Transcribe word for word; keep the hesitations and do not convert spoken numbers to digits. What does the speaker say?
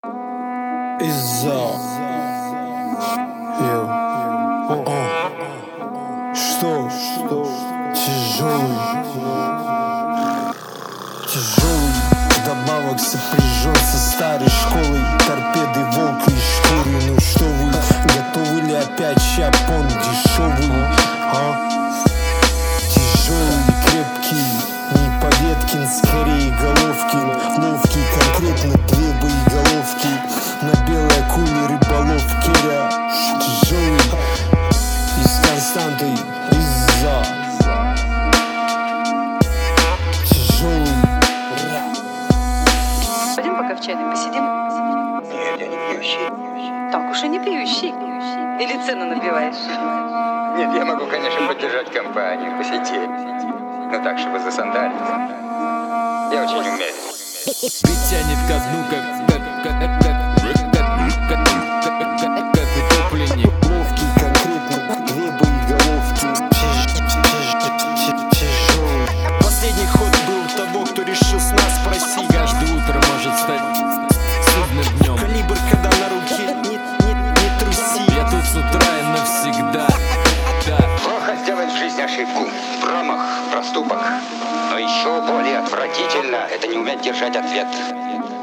Из-за Что? Что? Тяжелый Тяжелый Вдобавок сопряжен со старой школой. Торпеды, волк и шкуре. Ну что вы, готовы ли опять щапон дешевый? А? Тяжелый, крепкий, не Поветкин, скорее Головкин. Ловкий, конкретно две боеголовки. На белой акуле рыболов Керя. Тяжелый и с константой из-за Тяжелый. Пойдем пока в чайной посидим? Нет, я не пьющий. Так уж и не пьющий. Или цену набиваешь? Нет, я могу, конечно, поддержать компанию, посидеть. Но так, чтобы засандалиться. Я очень умею. Ведь тянет ко дну, как как как как как как как как утопленник. Ловкий, конкретно две боеголовки. Тяжелый. Последний ход был того, кто решил с нас спросить. Каждое утро может стать судным днем. Калибр, когда на руке, не, не, не труси. Я тут с утра и навсегда. Да. Плохо сделать в жизни ошибку, промах, проступок. Но еще более отвратительно — это не уметь держать ответ.